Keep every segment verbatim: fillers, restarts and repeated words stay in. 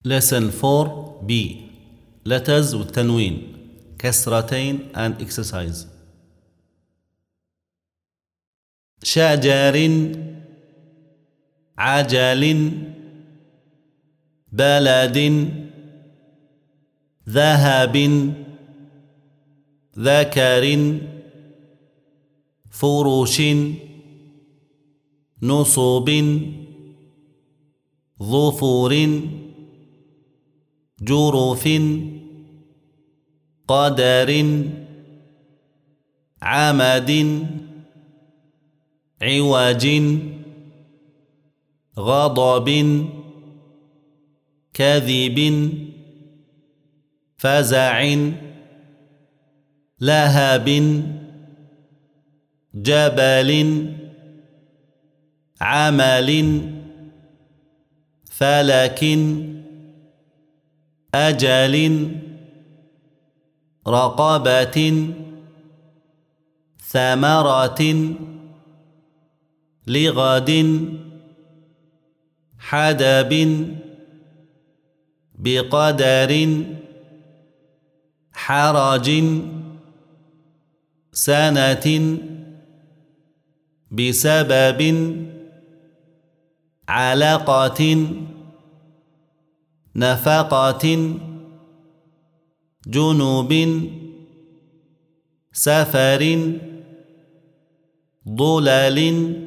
Lesson four B Letters والتنوين كسرتين and exercise. شجر، عجل، بلد، ذهب، ذكر، فرش، نصب، ظفر، جرف، قدر، عمد، عوج، غضب، كذب، فزع، لهب، جبل، عمل، فلك، أجل، رقبة، ثمرة، لغد، حدب، بقدر، حرج، سنة، بسبب، علقة، نفقة، جنوب، سفر، ضلل،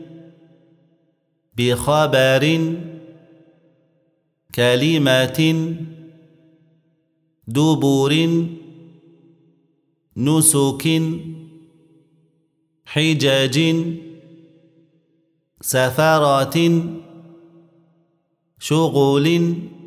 بخبر، كلمة، دبر، نسك، حجج، سفرة، شغل،